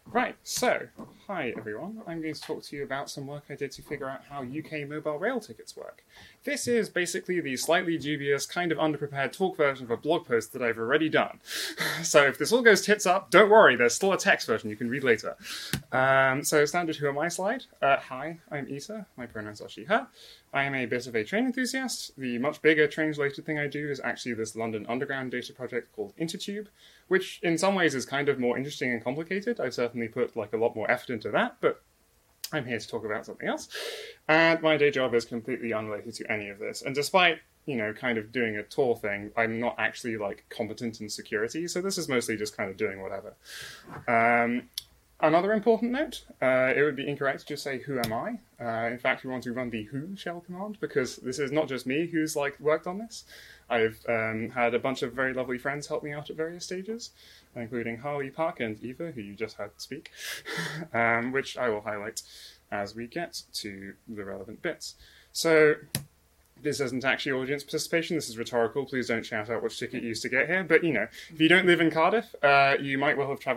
Right, so, hi everyone. I'm going to talk to you about some work I did to figure out how UK mobile rail tickets work. This is basically the slightly dubious, kind of underprepared talk version of a blog post that I've already done. So if this all goes tits up, don't worry, there's still a text version you can read later. So standard who am I slide. Hi, I'm Isa. My pronouns are she, her. I am a bit of a train enthusiast. The much bigger train-related thing I do is actually this London Underground data project called Intertube, which in some ways is kind of more interesting and complicated. I've certainly put a lot more effort into that, but I'm here to talk about something else. And my day job is completely unrelated to any of this. And despite, kind of doing a tour thing, I'm not actually competent in security, so this is mostly just kind of doing whatever. Another important note, it would be incorrect to just say, who am I? In fact, we want to run the who shell command, because this is not just me who's worked on this. I've had a bunch of very lovely friends help me out at various stages, including Harley Park and Eva, who you just heard speak, which I will highlight as we get to the relevant bits. So, this isn't actually audience participation, this is rhetorical, please don't shout out which ticket you used to get here, but if you don't live in Cardiff, you might well have travelled